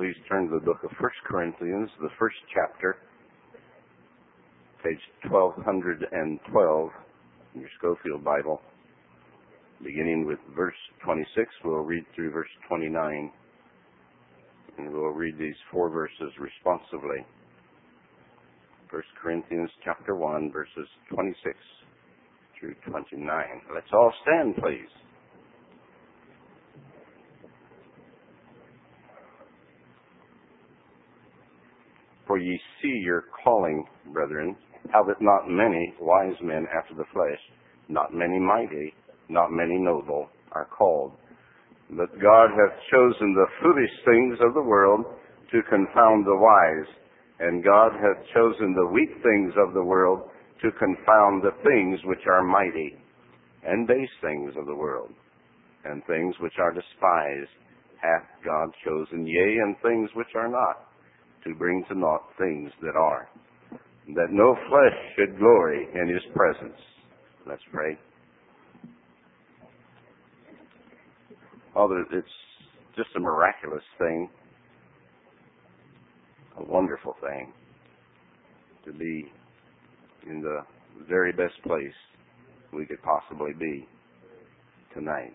please turn to the book of 1 Corinthians, the first chapter, page 1212 in your Schofield Bible. Beginning with verse 26, we'll read through verse 29. And we'll read these four verses responsively. 1 Corinthians chapter 1, verses 26 through 29. Let's all stand, please. For ye see your calling, brethren, how that not many wise men after the flesh, not many mighty, not many noble, are called. But God hath chosen the foolish things of the world to confound the wise, and God hath chosen the weak things of the world to confound the things which are mighty, and base things of the world, and things which are despised hath God chosen, yea, and things which are not, to bring to naught things that are, that no flesh should glory in his presence. Let's pray. Father, it's just a miraculous thing, a wonderful thing, to be in the very best place we could possibly be tonight.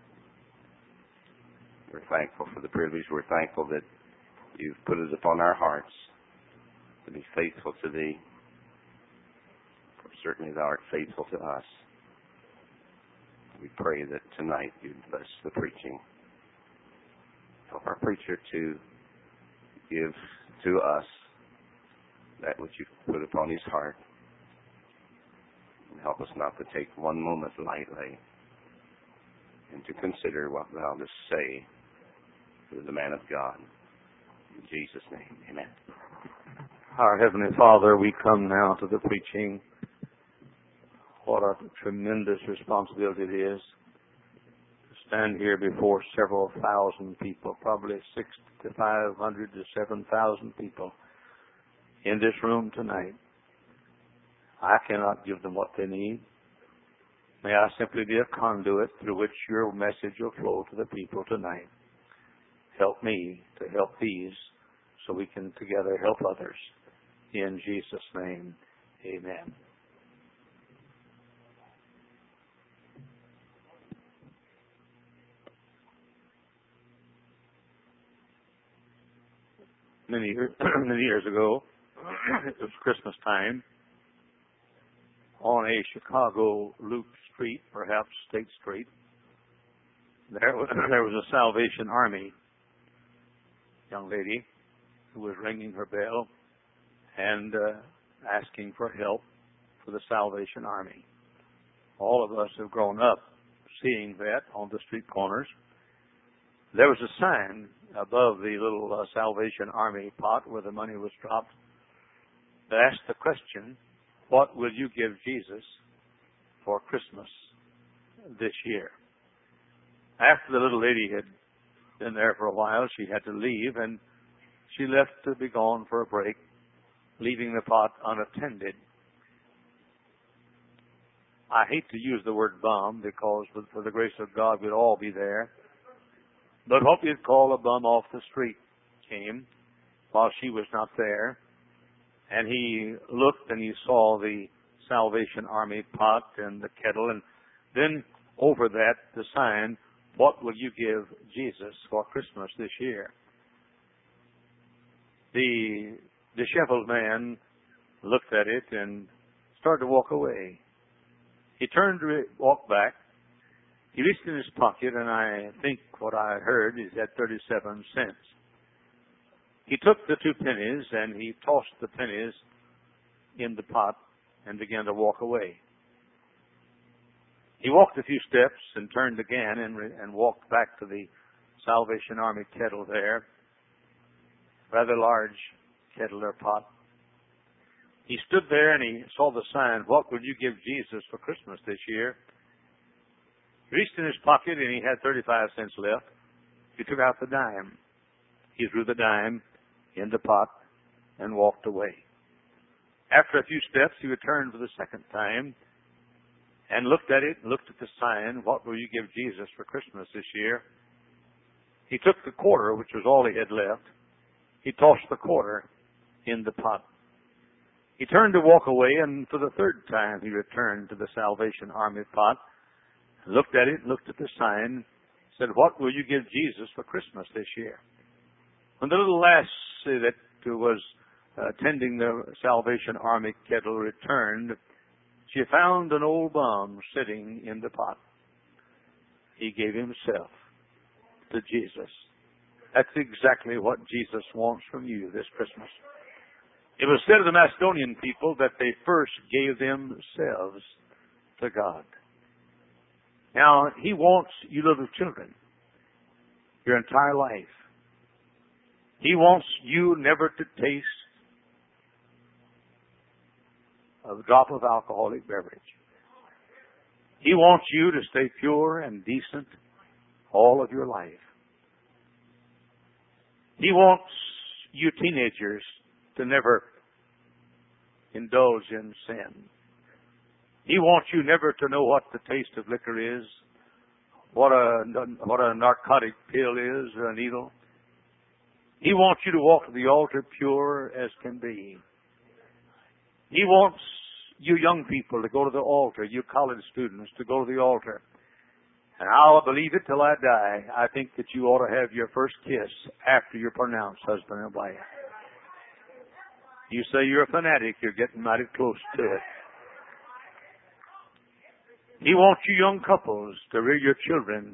We're thankful for the privilege. We're thankful that you've put it upon our hearts to be faithful to thee. For certainly thou art faithful to us. We pray that tonight you'd bless the preaching. Help our preacher to give to us that which you've put upon his heart. And help us not to take one moment lightly and to consider what thou dost say to the man of God. In Jesus' name, amen. Our Heavenly Father, we come now to the preaching. What a tremendous responsibility it is to stand here before several thousand people, probably 6,500 to 7,000 people in this room tonight. I cannot give them what they need. May I simply be a conduit through which your message will flow to the people tonight. Help me to help these so we can together help others. In Jesus' name, amen. Many years ago, it was Christmas time, on a Chicago loop street, perhaps State Street, there was a Salvation Army young lady who was ringing her bell and asking for help for the Salvation Army. All of us have grown up seeing that on the street corners. There was a sign above the little Salvation Army pot where the money was dropped that asked the question, what will you give Jesus for Christmas this year? After the little lady had been there for a while, she had to leave, and she left to be gone for a break, leaving the pot unattended. I hate to use the word bum because for the grace of God we'd all be there. But what you'd call a bum off the street came while she was not there. And he looked and he saw the Salvation Army pot and the kettle. And then over that, the sign, what will you give Jesus for Christmas this year? The disheveled man looked at it and started to walk away. He turned to walk back. He reached in his pocket, and I think what I heard is at 37 cents. He took the 2 pennies and he tossed the pennies in the pot and began to walk away. He walked a few steps and turned again and walked back to the Salvation Army kettle there, rather large kettle or pot. He stood there and he saw the sign, what will you give Jesus for Christmas this year? He reached in his pocket and he had 35 cents left. He took out the dime. He threw the dime in the pot and walked away. After a few steps, he returned for the second time and looked at it, looked at the sign, what will you give Jesus for Christmas this year? He took the quarter, which was all he had left, He tossed the quarter in the pot. He turned to walk away, and for the third time he returned to the Salvation Army pot, looked at it, looked at the sign, said, "What will you give Jesus for Christmas this year?" When the little lassie that was tending the Salvation Army kettle returned, she found an old bum sitting in the pot. He gave himself to Jesus. That's exactly what Jesus wants from you this Christmas. It was said of the Macedonian people that they first gave themselves to God. Now, He wants you little children your entire life. He wants you never to taste a drop of alcoholic beverage. He wants you to stay pure and decent all of your life. He wants you teenagers to never indulge in sin. He wants you never to know what the taste of liquor is, what a narcotic pill is or a needle. He wants you to walk to the altar pure as can be. He wants you young people to go to the altar, you college students to go to the altar. And I'll believe it till I die. I think that you ought to have your first kiss after you're pronounced husband and wife. You say you're a fanatic, you're getting mighty close to it. He wants you young couples to rear your children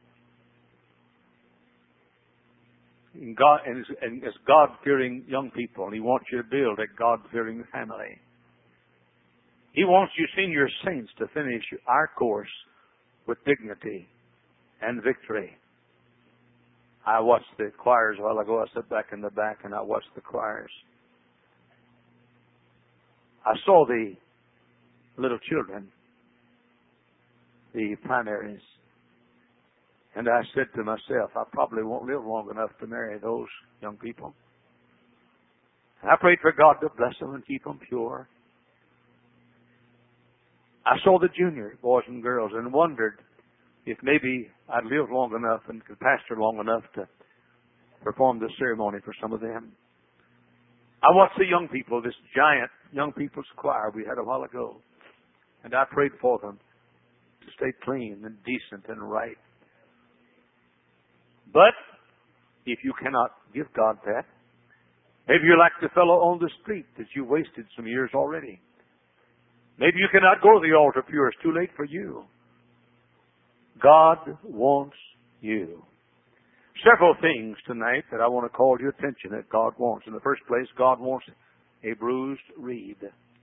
as God-fearing young people. And He wants you to build a God-fearing family. He wants you senior saints to finish our course with dignity and victory. I watched the choirs a while ago. I sat back in the back and I watched the choirs. I saw the little children, the primaries, and I said to myself, I probably won't live long enough to marry those young people. And I prayed for God to bless them and keep them pure. I saw the junior boys and girls and wondered if maybe I'd live long enough and could pastor long enough to perform the ceremony for some of them. I watched the young people, this giant young people's choir we had a while ago, and I prayed for them to stay clean and decent and right. But if you cannot give God that, maybe you're like the fellow on the street that you wasted some years already. Maybe you cannot go to the altar pure. It's too late for you. God wants you. Several things tonight that I want to call to your attention that God wants. In the first place, God wants a bruised reed.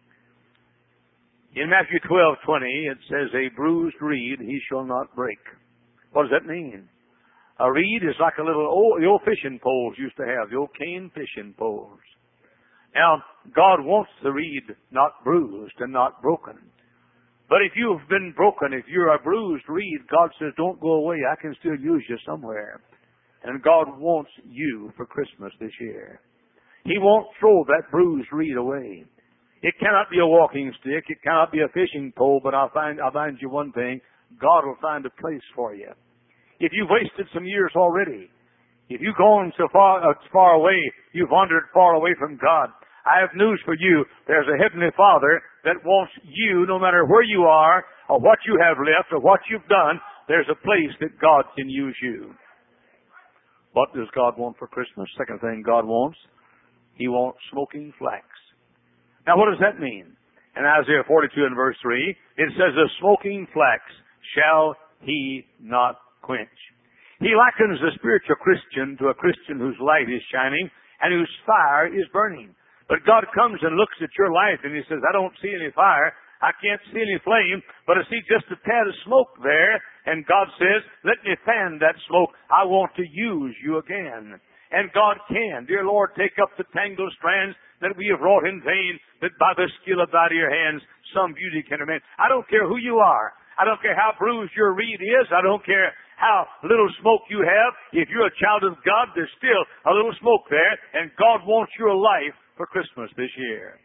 In Matthew 12:20, it says, "A bruised reed He shall not break." What does that mean? A reed is like the old fishing poles used to have, the old cane fishing poles. Now, God wants the reed not bruised and not broken. But if you've been broken, if you're a bruised reed, God says, don't go away. I can still use you somewhere. And God wants you for Christmas this year. He won't throw that bruised reed away. It cannot be a walking stick. It cannot be a fishing pole. But I'll find you one thing. God will find a place for you. If you've wasted some years already, if you've gone so far away, you've wandered far away from God, I have news for you. There's a Heavenly Father that wants you, no matter where you are, or what you have left, or what you've done, there's a place that God can use you. What does God want for Christmas? Second thing God wants, He wants smoking flax. Now what does that mean? In Isaiah 42 and verse 3, it says, "The smoking flax shall He not quench." He likens the spiritual Christian to a Christian whose light is shining and whose fire is burning. But God comes and looks at your life and He says, I don't see any fire. I can't see any flame, but I see just a tad of smoke there. And God says, let me fan that smoke. I want to use you again. And God can. Dear Lord, take up the tangled strands that we have wrought in vain, that by the skill of thy dear hands some beauty can remain. I don't care who you are. I don't care how bruised your reed is. I don't care how little smoke you have. If you're a child of God, there's still a little smoke there. And God wants your life for Christmas this year.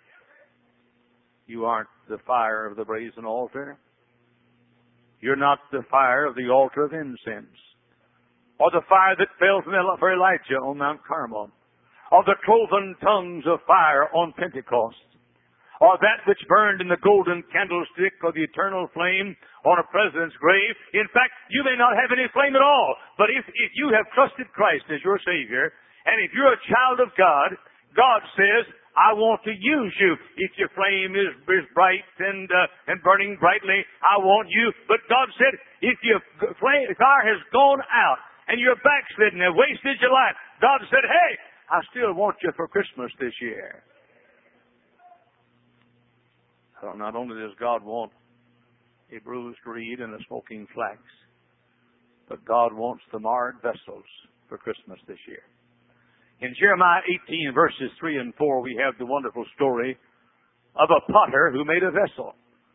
You aren't the fire of the brazen altar. You're not the fire of the altar of incense, or the fire that fell from Elijah on Mount Carmel, or the cloven tongues of fire on Pentecost, or that which burned in the golden candlestick, or the eternal flame on a president's grave. In fact, you may not have any flame at all, but if you have trusted Christ as your Savior, and if you're a child of God, God says, I want to use you. If your flame is bright and burning brightly, I want you. But God said, if your fire has gone out and you're backslidden and wasted your life, God said, hey, I still want you for Christmas this year. So not only does God want a bruised reed and a smoking flax, but God wants the marred vessels for Christmas this year. In Jeremiah 18, verses 3 and 4, we have the wonderful story of a potter who made a vessel.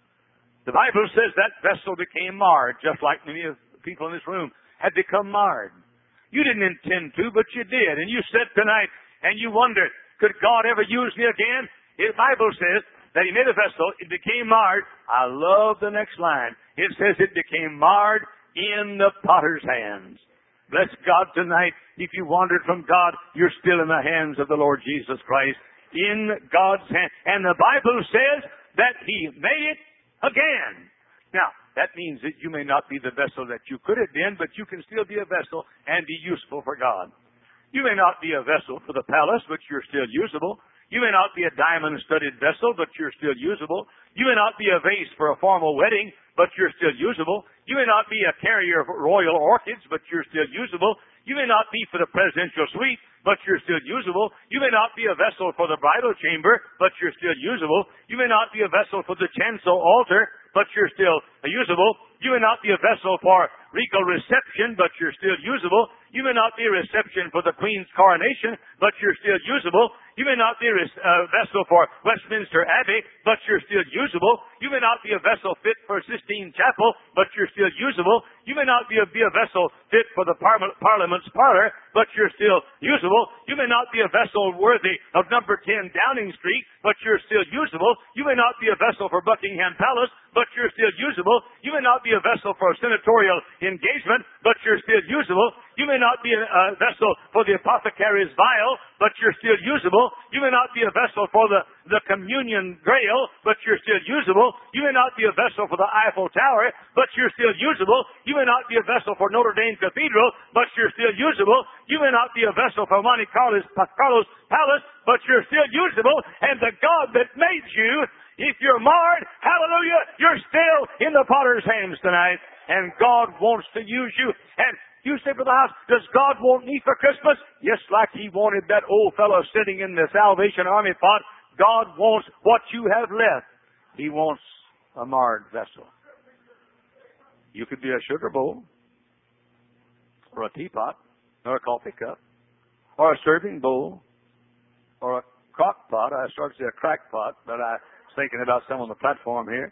The Bible says that vessel became marred, just like many of the people in this room had become marred. You didn't intend to, but you did. And you said tonight, and you wondered, could God ever use me again? The Bible says that He made a vessel, it became marred. I love the next line. It says it became marred in the potter's hands. Bless God tonight. If you wandered from God, you're still in the hands of the Lord Jesus Christ. In God's hand. And the Bible says that He made it again. Now, that means that you may not be the vessel that you could have been, but you can still be a vessel and be useful for God. You may not be a vessel for the palace, but you're still usable. You may not be a diamond-studded vessel, but you're still usable. You may not be a vase for a formal wedding, but you're still usable. You may not be a carrier of royal orchids, but you're still usable. You may not be for the presidential suite, but you're still usable. You may not be a vessel for the bridal chamber, but you're still usable. You may not be a vessel for the chancel altar, but you're still usable. You may not be a vessel for regal reception, but you're still usable. You may not be a reception for the Queen's coronation, but you're still usable. You may not be a vessel for Westminster Abbey, but you're still usable. You may not be a vessel fit for Sistine Chapel, but you're still usable. You may not be a vessel fit for the Parliament's parlor, but you're still usable. You may not be a vessel worthy of number 10 Downing Street, but you're still usable. You may not be a vessel for Buckingham Palace, but you're still usable. You may not be a vessel for a senatorial engagement, but you're still usable. You may not be a vessel for the apothecary's vial, but you're still usable. You may not be a vessel for the communion grail, but you're still usable. You may not be a vessel for the Eiffel Tower, but you're still usable. You may not be a vessel for Notre Dame Cathedral, but you're still usable. You may not be a vessel for Monte Carlo's Palace, but you're still usable. And the God that made you, if you're marred, hallelujah, you're still in the potter's hands tonight. And God wants to use you. And you say, Brother House, does God want me for Christmas? Yes, like He wanted that old fellow sitting in the Salvation Army pot. God wants what you have left. He wants a marred vessel. You could be a sugar bowl, or a teapot, or a coffee cup, or a serving bowl, or a crock pot. I started to say a crack pot, but I was thinking about some on the platform here.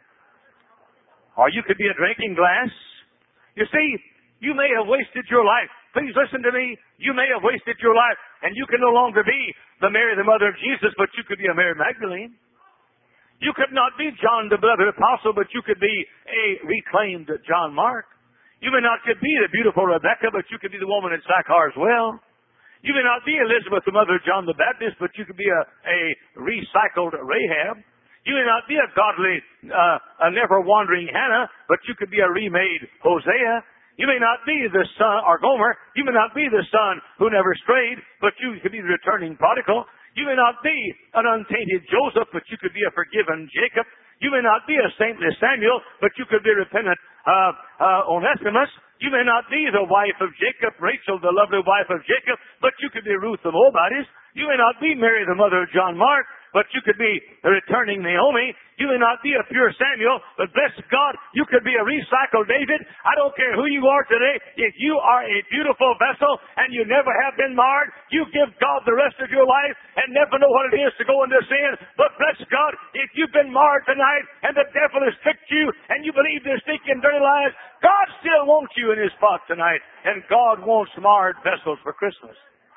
Or you could be a drinking glass. You see, you may have wasted your life. Please listen to me. You may have wasted your life, and you can no longer be the Mary, the mother of Jesus, but you could be a Mary Magdalene. You could not be John, the beloved apostle, but you could be a reclaimed John Mark. You may not could be the beautiful Rebecca, but you could be the woman in Sychar's well. You may not be Elizabeth, the mother of John the Baptist, but you could be a recycled Rahab. You may not be a godly, a never-wandering Hannah, but you could be a remade Hosea. You may not be the son, or Gomer. You may not be the son who never strayed, but you could be the returning prodigal. You may not be an untainted Joseph, but you could be a forgiven Jacob. You may not be a saintly Samuel, but you could be a repentant Onesimus. You may not be the wife of Jacob, Rachel, the lovely wife of Jacob, but you could be Ruth the Moabitess. You may not be Mary, the mother of John Mark, but you could be a returning Naomi. You may not be a pure Samuel, but bless God, you could be a recycled David. I don't care who you are today. If you are a beautiful vessel and you never have been marred, you give God the rest of your life and never know what it is to go into sin. But bless God, if you've been marred tonight and the devil has tricked you and you believe this stinking dirty lies, God still wants you in His pot tonight. And God wants marred vessels for Christmas.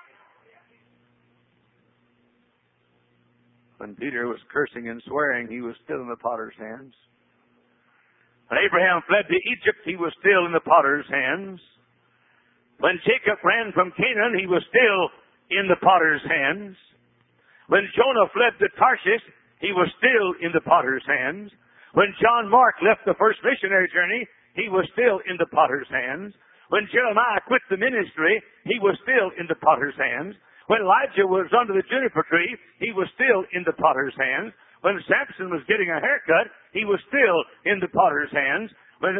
When Peter was cursing and swearing, he was still in the potter's hands. When Abraham fled to Egypt, he was still in the potter's hands. When Jacob ran from Canaan, he was still in the potter's hands. When Jonah fled to Tarshish, he was still in the potter's hands. When John Mark left the first missionary journey, he was still in the potter's hands. When Jeremiah quit the ministry, he was still in the potter's hands. When Elijah was under the juniper tree, he was still in the potter's hands. When Samson was getting a haircut, he was still in the potter's hands.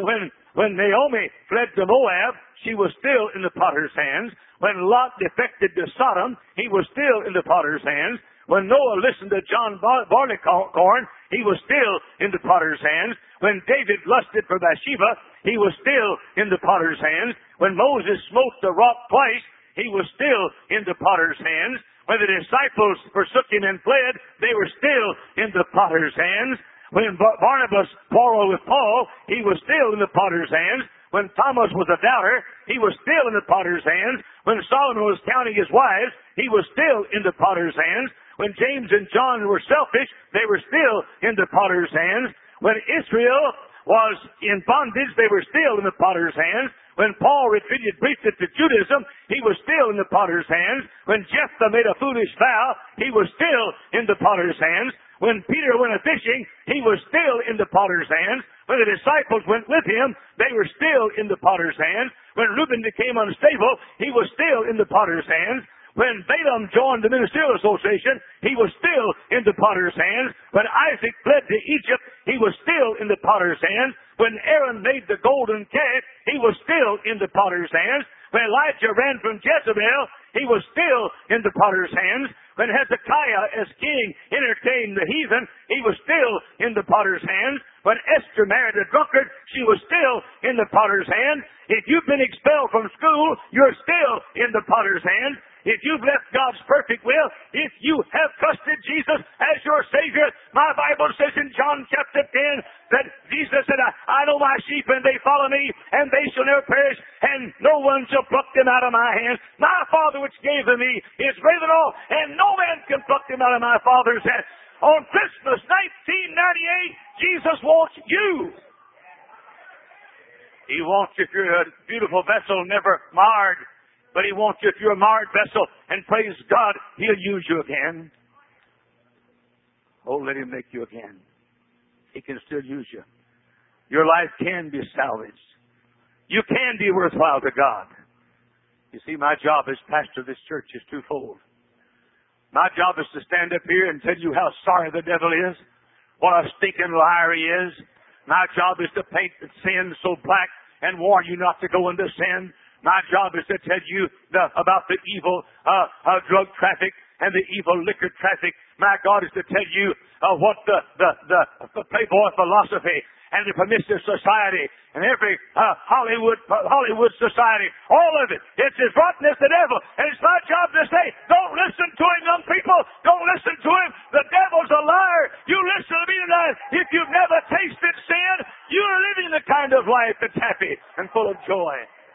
When Naomi fled to Moab, she was still in the potter's hands. When Lot defected to Sodom, he was still in the potter's hands. When Noah listened to John Barleycorn, he was still in the potter's hands. When David lusted for Bathsheba, he was still in the potter's hands. When Moses smote the rock twice, he was still in the potter's hands. When the disciples forsook him and fled, they were still in the potter's hands. When Barnabas quarreled with Paul, he was still in the potter's hands. When Thomas was a doubter, he was still in the potter's hands. When Solomon was counting his wives, he was still in the potter's hands. When James and John were selfish, they were still in the potter's hands. When Israel was in bondage, they were still in the potter's hands. When Paul retreated briefly to Judaism, he was still in the potter's hands. When Jephthah made a foolish vow, he was still in the potter's hands. When Peter went a-fishing, he was still in the potter's hands. When the disciples went with him, they were still in the potter's hands. When Reuben became unstable, he was still in the potter's hands. When Balaam joined the Ministerial Association, he was still in the potter's hands. When Isaac fled to Egypt, he was still in the potter's hands. When Aaron made the golden calf, he was still in the potter's hands. When Elijah ran from Jezebel, he was still in the potter's hands. When Hezekiah, as king, entertained the heathen, he was still in the potter's hands. When Esther married a drunkard, she was still in the potter's hand. If you've been expelled from school, you're still in the potter's hand. If you've left God's perfect will, if you have trusted Jesus as your Savior, my Bible says in John chapter 10 that Jesus said, I know my sheep and they follow me and they shall never perish and no one shall pluck them out of my hand. My Father which gave them me is greater than all and no man can pluck them out of my Father's hand. On Christmas 1998, Jesus wants you. He wants you if you're a beautiful vessel, never marred. But He wants you if you're a marred vessel, and praise God, He'll use you again. Oh, let Him make you again. He can still use you. Your life can be salvaged. You can be worthwhile to God. You see, my job as pastor of this church is twofold. My job is to stand up here and tell you how sorry the devil is, what a stinking liar he is. My job is to paint the sin so black and warn you not to go into sin. My job is to tell you about the evil drug traffic and the evil liquor traffic. My God is to tell you what the playboy philosophy and the permissive society and every Hollywood society, all of it, it's as rotten as the devil. And it's my job to say, don't listen to him, young people. Don't listen to him. The devil's a liar. You listen to me tonight. If you've never tasted sin, you're living the kind of life that's happy and full of joy.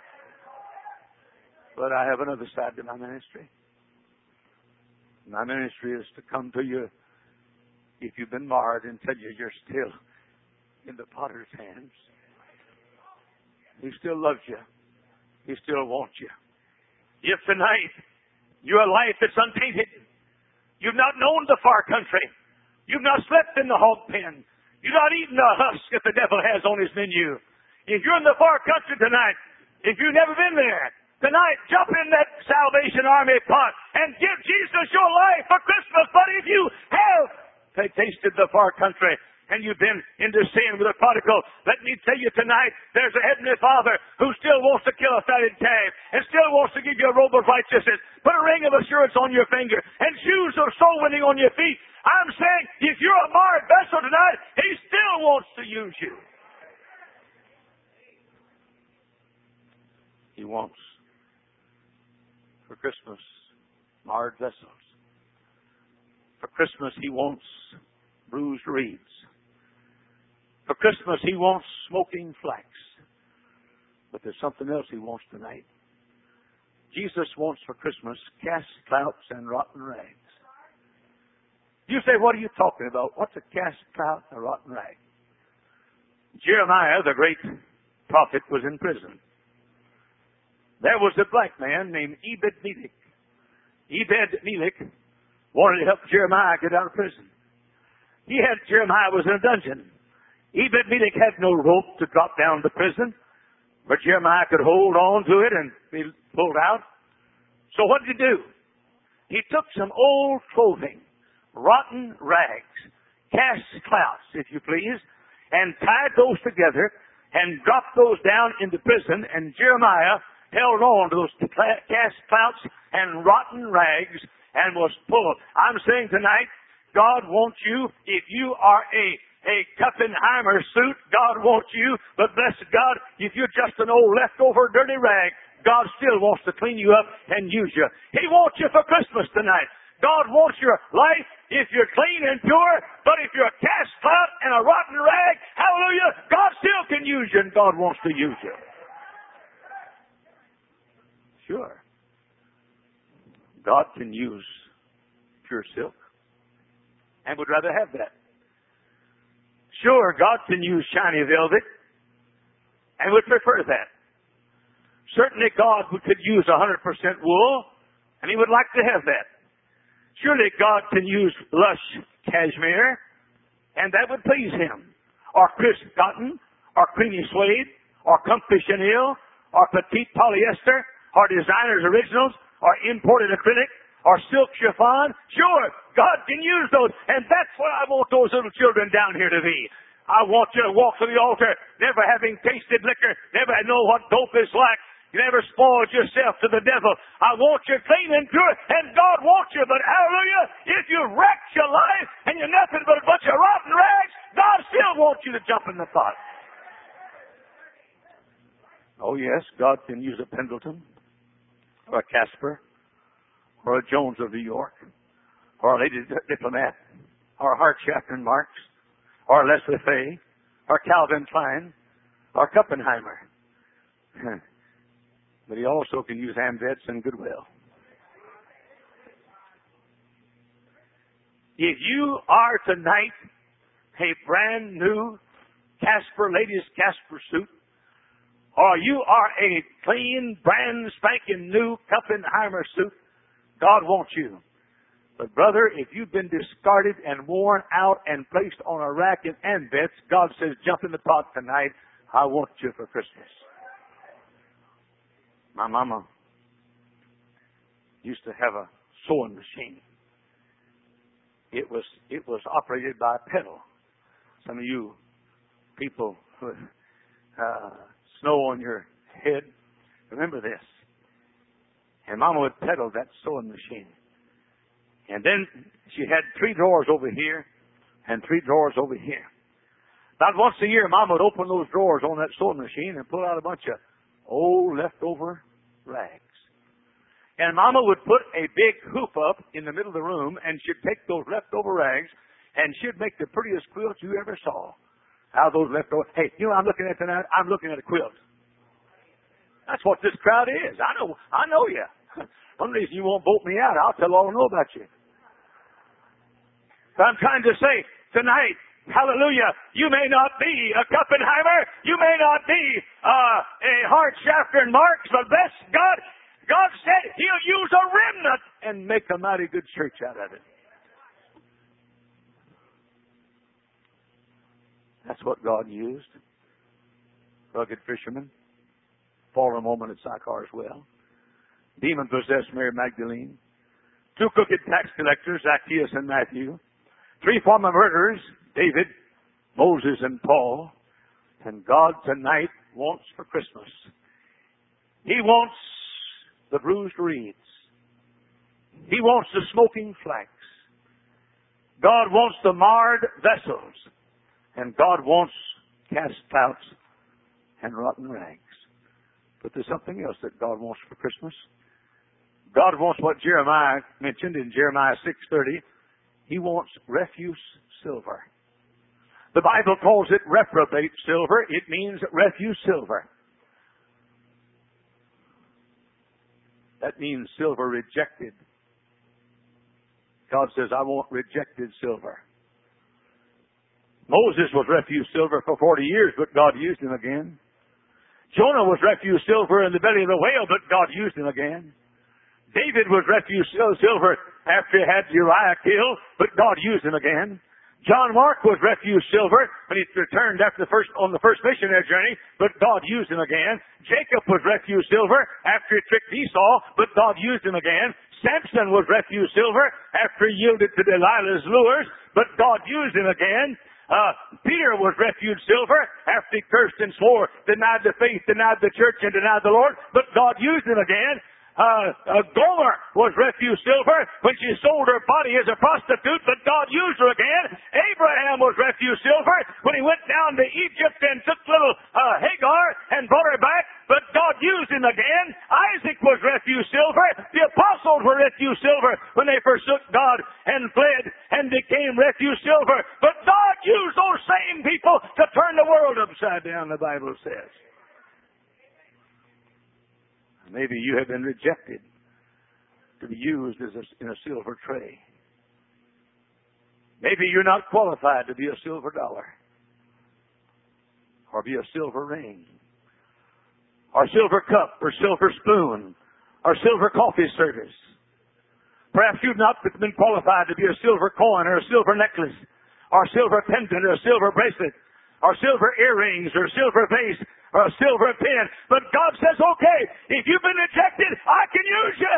But I have another side to my ministry. My ministry is to come to you if you've been marred and tell you you're still in the potter's hands. He still loves you. He still wants you. If tonight you're a life that's untainted, you've not known the far country, you've not slept in the hog pen, you've not eaten the husk that the devil has on his menu. If you're in the far country tonight, if you've never been there, tonight, jump in that Salvation Army pot and give Jesus your life for Christmas. But if you have tasted the far country and you've been into sin with a prodigal, let me tell you tonight, there's a Heavenly Father who still wants to kill a fatted calf and still wants to give you a robe of righteousness, put a ring of assurance on your finger, and shoes of soul winning on your feet. I'm saying, if you're a marred vessel tonight, He still wants to use you. He wants. For Christmas, marred vessels. For Christmas, He wants bruised reeds. For Christmas, He wants smoking flax. But there's something else He wants tonight. Jesus wants for Christmas cast clouts and rotten rags. You say, what are you talking about? What's a cast clout and a rotten rag? Jeremiah, the great prophet, was in prison. There was a black man named Ebed-Melech. Ebed-Melech wanted to help Jeremiah get out of prison. Jeremiah was in a dungeon. Ebed-Melech had no rope to drop down to prison, but Jeremiah could hold on to it and be pulled out. So what did he do? He took some old clothing, rotten rags, cast clouts, if you please, and tied those together and dropped those down into prison, and Jeremiah held on to those cast clouts and rotten rags and was pulled. I'm saying tonight, God wants you, if you are a Kuppenheimer suit, God wants you, but bless God, if you're just an old leftover dirty rag, God still wants to clean you up and use you. He wants you for Christmas tonight. God wants your life if you're clean and pure, but if you're a cast clout and a rotten rag, hallelujah, God still can use you, and God wants to use you. Sure. God can use pure silk, and would rather have that. Sure, God can use shiny velvet, and would prefer that. Certainly God could use 100% wool, and He would like to have that. Surely God can use lush cashmere, and that would please Him. Or crisp cotton, or creamy suede, or comfy chenille, or petite polyester, or designer's originals, or imported acrylic, or silk chiffon. Sure, God can use those, and that's what I want those little children down here to be. I want you to walk to the altar, never having tasted liquor, never know what dope is like. You never spoiled yourself to the devil. I want you clean and pure, and God wants you. But hallelujah, if you wrecked your life and you're nothing but a bunch of rotten rags, God still wants you to jump in the pot. Oh yes, God can use a Pendleton, or a Casper, or a Jones of New York, or a Lady Diplomat, or a Hartschaft and Marx, or Leslie Fay, or Calvin Klein, or Kuppenheimer. But He also can use Amvets and Goodwill. If you are tonight a brand new ladies' Casper suit, or you are a clean, brand spanking new Kuppenheimer suit, God wants you. But brother, if you've been discarded and worn out and placed on a rack in Amvets, God says, jump in the pot tonight. I want you for Christmas. My mama used to have a sewing machine. It was operated by a pedal. Some of you people with snow on your head, remember this. And Mama would pedal that sewing machine. And then she had 3 drawers over here and 3 drawers over here. About once a year, Mama would open those drawers on that sewing machine and pull out a bunch of old leftover rags. And Mama would put a big hoop up in the middle of the room, and she'd take those leftover rags, and she'd make the prettiest quilt you ever saw. How those leftover, hey, you know what I'm looking at tonight? I'm looking at a quilt. That's what this crowd is. I know you. One reason you won't vote me out, I'll tell all I know about you. But I'm trying to say tonight, hallelujah, you may not be a Kuppenheimer, you may not be a Hartschaft and Marx, but bless God, God said He'll use a remnant and make a mighty good church out of it. That's what God used. Rugged fishermen, fallen woman at Sychar's well, demon-possessed Mary Magdalene, 2 crooked tax collectors, Zacchaeus and Matthew, 3 former murderers, David, Moses, and Paul. And God tonight wants for Christmas. He wants the bruised reeds. He wants the smoking flax. God wants the marred vessels. And God wants cast clouts and rotten rags. But there's something else that God wants for Christmas. God wants what Jeremiah mentioned in Jeremiah 6:30. He wants refuse silver. The Bible calls it reprobate silver. It means refuse silver. That means silver rejected. God says, I want rejected silver. Moses was refuse silver for 40 years, but God used him again. Jonah was refuse silver in the belly of the whale, but God used him again. David was refuse silver after he had Uriah killed, but God used him again. John Mark was refuse silver when he returned on the first missionary journey, but God used him again. Jacob was refuse silver after he tricked Esau, but God used him again. Samson was refuse silver after he yielded to Delilah's lures, but God used him again. Peter was refuge silver after he cursed and swore, denied the faith, denied the church, and denied the Lord, but God used him again. Gomer was refuse silver when she sold her body as a prostitute, but God used her again. Abraham was refuse silver when he went down to Egypt and took little Hagar and brought her back, but God used him again. Isaac was refuse silver. The apostles were refuse silver when they forsook God and fled and became refuse silver, but God used those same people to turn the world upside down, the Bible says. Maybe you have been rejected to be used in a silver tray. Maybe you're not qualified to be a silver dollar or be a silver ring or silver cup or silver spoon or silver coffee service. Perhaps you've not been qualified to be a silver coin or a silver necklace or a silver pendant or a silver bracelet or silver earrings or silver vase or a silver pen. But God says, okay, if you've been rejected, I can use you.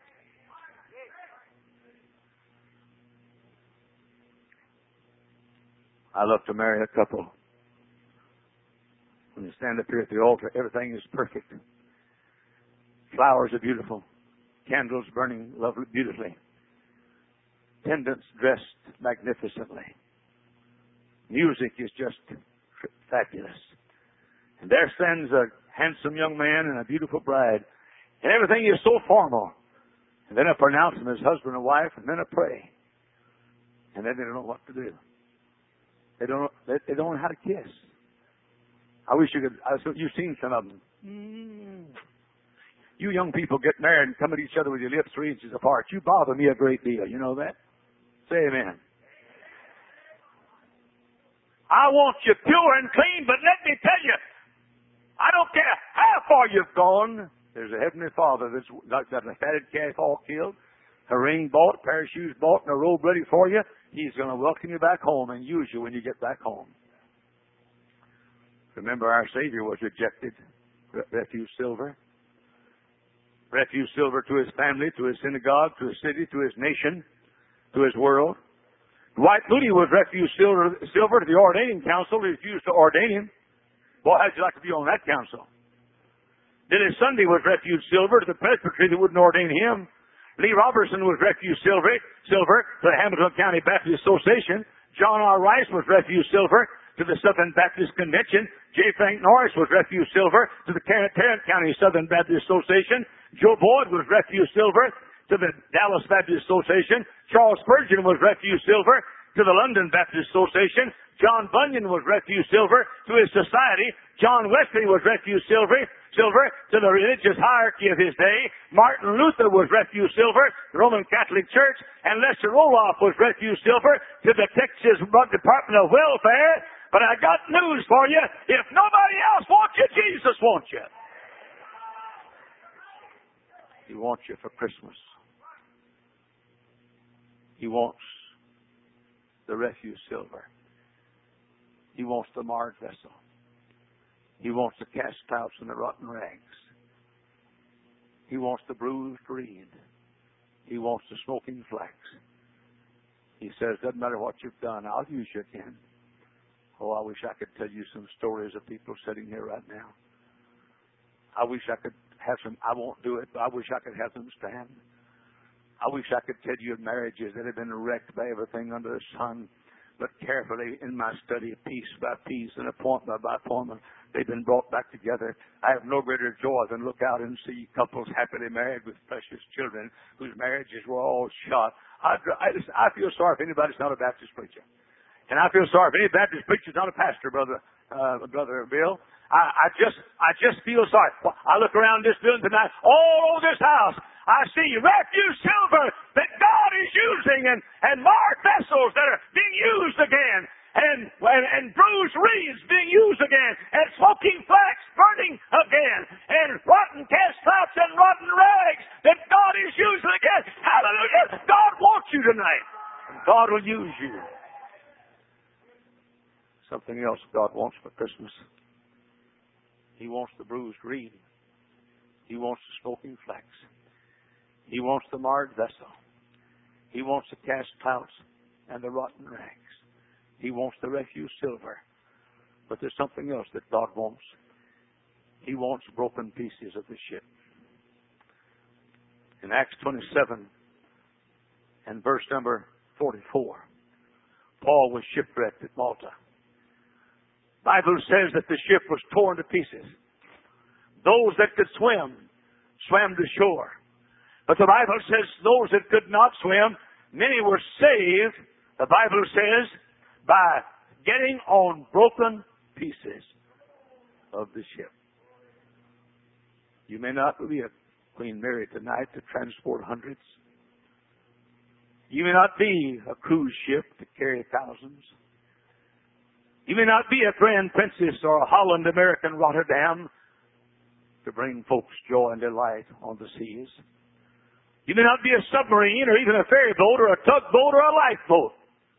I love to marry a couple. When you stand up here at the altar, everything is perfect. Flowers are beautiful. Candles burning lovely, beautifully. Attendants dressed magnificently. Music is just fabulous. And there stands a handsome young man and a beautiful bride. And everything is so formal. And then I pronounce them as husband and wife, and then I pray. And then they don't know what to do. They don't know how to kiss. I wish you could. You've seen some of them. You young people get married and come at each other with your lips 3 inches apart. You bother me a great deal. You know that? Say amen. I want you pure and clean, but let me tell you, I don't care how far you've gone. There's a heavenly Father that's got a fatted calf all killed, a ring bought, a pair of shoes bought, and a robe ready for you. He's going to welcome you back home and use you when you get back home. Remember, our Savior was rejected. Refuse silver. Refuse silver to his family, to his synagogue, to his city, to his nation, to his world. Dwight Moody was refuse silver to the ordaining council. He refused to ordain him. Boy, how'd you like to be on that council? Dennis Sunday was refuge silver to the presbytery that wouldn't ordain him. Lee Robertson was refuge silver to the Hamilton County Baptist Association. John R. Rice was refuge silver to the Southern Baptist Convention. J. Frank Norris was refuge silver to the Tarrant County Southern Baptist Association. Joe Boyd was refuge silver to the Dallas Baptist Association. Charles Spurgeon was refuge silver to the London Baptist Association. John Bunyan was refuge silver to his society. John Wesley was refuge silver to the religious hierarchy of his day. Martin Luther was refuge silver to the Roman Catholic Church. And Lester Roloff was refuge silver to the Texas Department of Welfare. But I got news for you. If nobody else wants you, Jesus wants you. He wants you for Christmas. He wants the refuse silver. He wants the marred vessel. He wants the cast pouch and the rotten rags. He wants the bruised reed. He wants the smoking flax. He says, doesn't matter what you've done, I'll use you again. Oh, I wish I could tell you some stories of people sitting here right now. I wish I could have some, I won't do it, but I wish I could have them stand. I wish I could tell you of marriages that have been wrecked by everything under the sun. But carefully in my study, piece by piece and appointment by appointment, they've been brought back together. I have no greater joy than look out and see couples happily married with precious children whose marriages were all shot. I feel sorry if anybody's not a Baptist preacher. And I feel sorry if any Baptist preacher's not a pastor, Brother Bill. I just feel sorry. I look around this building tonight, all over this house, I see refuse silver that God is using and marred vessels that are being used again and bruised reeds being used again and smoking flax burning again and rotten cast pouch and rotten rags that God is God will use you. Something else God wants for Christmas. He wants the bruised reed. He wants the smoking flax. He wants the marred vessel. He wants the cast clouts and the rotten rags. He wants the refuse silver. But there's something else that God wants. He wants broken pieces of the ship. In Acts 27 and verse number 44, Paul was shipwrecked at Malta. The Bible says that the ship was torn to pieces. Those that could swim swam to shore. But the Bible says those that could not swim, many were saved, the Bible says, by getting on broken pieces of the ship. You may not be a Queen Mary tonight to transport hundreds. You may not be a cruise ship to carry thousands. You may not be a Grand Princess or a Holland American Rotterdam to bring folks joy and delight on the seas. You may not be a submarine or even a ferry boat or a tugboat or a lifeboat.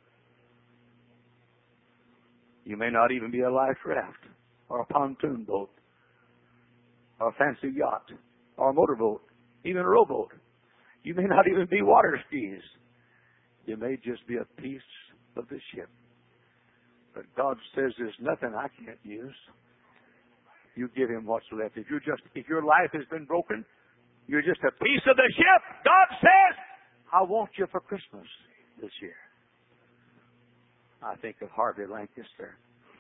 You may not even be a life raft or a pontoon boat or a fancy yacht or a motorboat, even a rowboat. You may not even be water skis. You may just be a piece of the ship. But God says there's nothing I can't use. You give him what's left. If your life has been broken, you're just a piece of the ship. God says, I want you for Christmas this year. I think of Harvey Lancaster.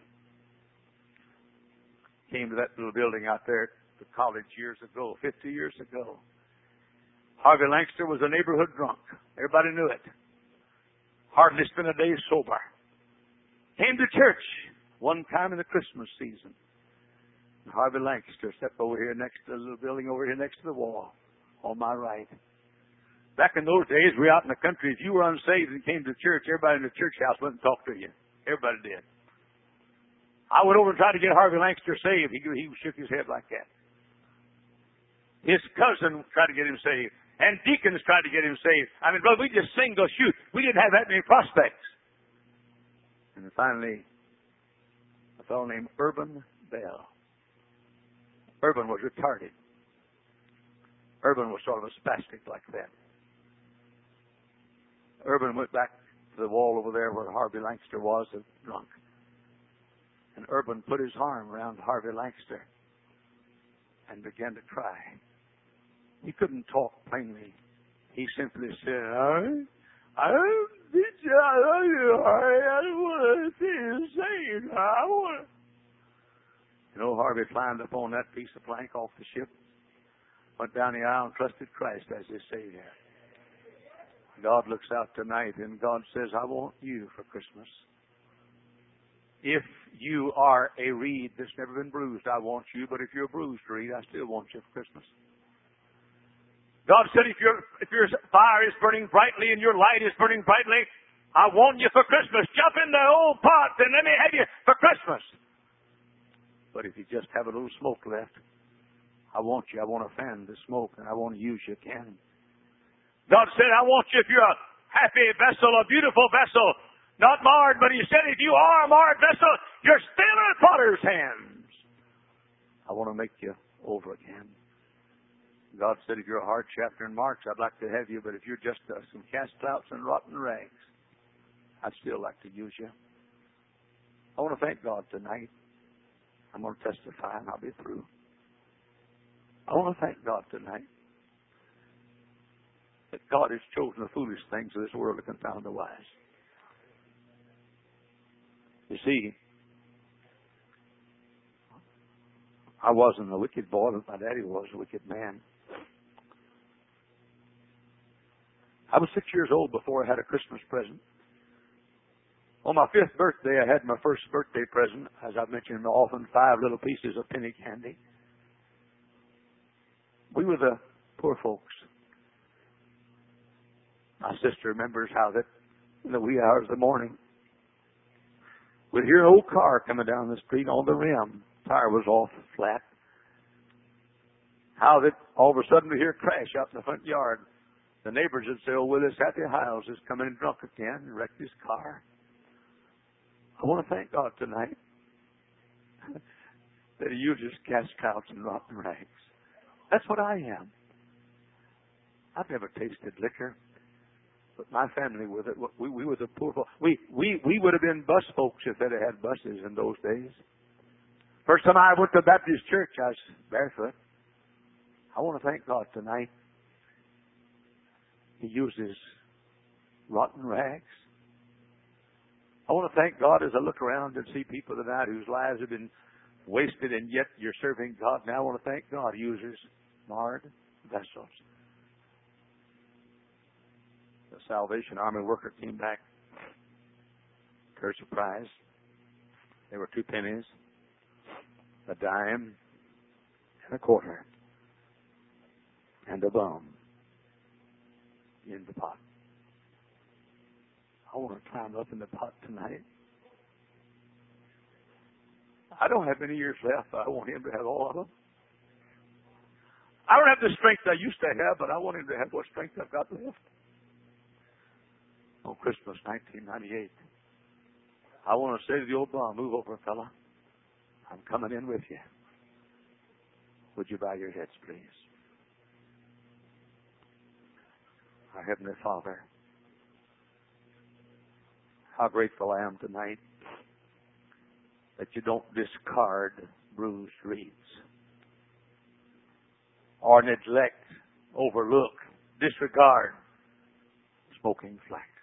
Came to that little building out there at the college years ago, 50 years ago. Harvey Lancaster was a neighborhood drunk. Everybody knew it. Hardly spent a day sober. Came to church one time in the Christmas season. And Harvey Lancaster stepped over here next to the little building over here next to the wall on my right. Back in those days, we were out in the country. If you were unsaved and came to church, everybody in the church house went and talked to you. Everybody did. I went over and tried to get Harvey Lancaster saved. He shook his head like that. His cousin tried to get him saved. And deacons tried to get him saved. I mean, brother, we just single shoot. We didn't have that many prospects. And then finally, a fellow named Urban Bell. Urban was retarded. Urban was sort of a spastic like that. Urban went back to the wall over there where Harvey Lancaster was, drunk. And Urban put his arm around Harvey Lancaster and began to cry. He couldn't talk plainly. He simply said, I love you, Harvey. I don't want to see you saved. I want to. You know, Harvey climbed up on that piece of plank off the ship, went down the aisle and trusted Christ as his Savior. God looks out tonight and God says, I want you for Christmas. If you are a reed that's never been bruised, I want you. But if you're a bruised reed, I still want you for Christmas. God said, if your fire is burning brightly and your light is burning brightly, I want you for Christmas. Jump in the old pot and let me have you for Christmas. But if you just have a little smoke left, I want you. I want to fan the smoke and I want to use you again. God said, I want you if you're a happy vessel, a beautiful vessel, not marred, but he said, if you are a marred vessel, you're still in the potter's hands. I want to make you over again. God said, if you're a hard chapter in March, I'd like to have you, but if you're just some cast clouts and rotten rags, I'd still like to use you. I want to thank God tonight. I'm going to testify and I'll be through. I want to thank God tonight that God has chosen the foolish things of this world to confound the wise. You see, I wasn't a wicked boy, but my daddy was a wicked man. I was 6 years old before I had a Christmas present. On my 5th birthday, I had my first birthday present, as I've mentioned often, 5 little pieces of penny candy. We were the poor folks. My sister remembers how that in the wee hours of the morning, we'd hear an old car coming down the street on the rim. Tire was off flat. How that all of a sudden we hear a crash out in the front yard. The neighbors would say, oh, Willis Happy Hiles is coming in drunk again and wrecked his car. I want to thank God tonight that He uses cash cows and rotten rags. That's what I am. I've never tasted liquor, but my family with it, we were the poor folk. We would have been bus folks if they'd have had buses in those days. First time I went to Baptist church, I was barefoot. I want to thank God tonight. He uses rotten rags. I want to thank God as I look around and see people tonight whose lives have been wasted, and yet you're serving God. Now I want to thank God He uses marred vessels. The Salvation Army worker came back. Their surprise. There were 2 pennies, a dime, and a quarter, and a bum in the pot. I want to climb up in the pot tonight. I don't have many years left, but I want Him to have all of them. I don't have the strength I used to have, but I want Him to have what strength I've got left. On Christmas 1998, I want to say to the old bum, move over, fella. I'm coming in with you. Would you bow your heads, please? Our Heavenly Father, how grateful I am tonight that You don't discard bruised reeds or neglect, overlook, disregard smoking flax.